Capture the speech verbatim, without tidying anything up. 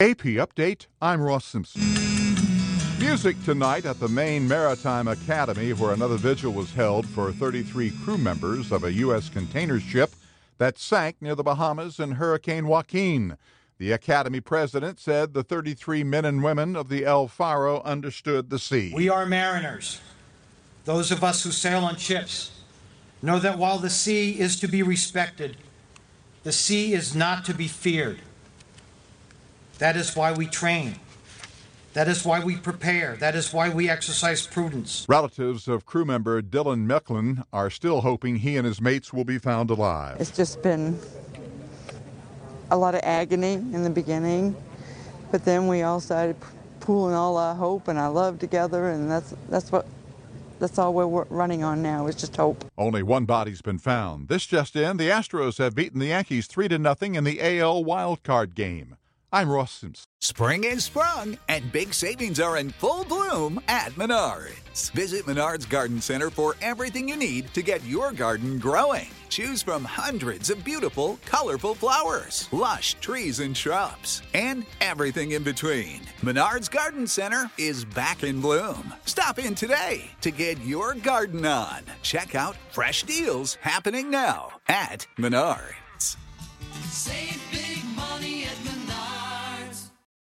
A P Update, I'm Ross Simpson. Music tonight at the Maine Maritime Academy, where another vigil was held for thirty-three crew members of a U S container ship that sank near the Bahamas in Hurricane Joaquin. The Academy president said the thirty-three men and women of the El Faro understood the sea. We are mariners. Those of us who sail on ships know that while the sea is to be respected, the sea is not to be feared. That is why we train. That is why we prepare. That is why we exercise prudence. Relatives of crew member Dylan Mecklin are still hoping he and his mates will be found alive. It's just been a lot of agony in the beginning, but then we all started pooling all our hope and our love together, and that's that's what that's all we're running on now is just hope. Only one body's been found. This just in, the Astros have beaten the Yankees three to nothing in the A L wildcard game. I'm Ross Simpson. Spring is sprung, and big savings are in full bloom at Menards. Visit Menards Garden Center for everything you need to get your garden growing. Choose from hundreds of beautiful, colorful flowers, lush trees and shrubs, and everything in between. Menards Garden Center is back in bloom. Stop in today to get your garden on. Check out fresh deals happening now at Menards. Save big.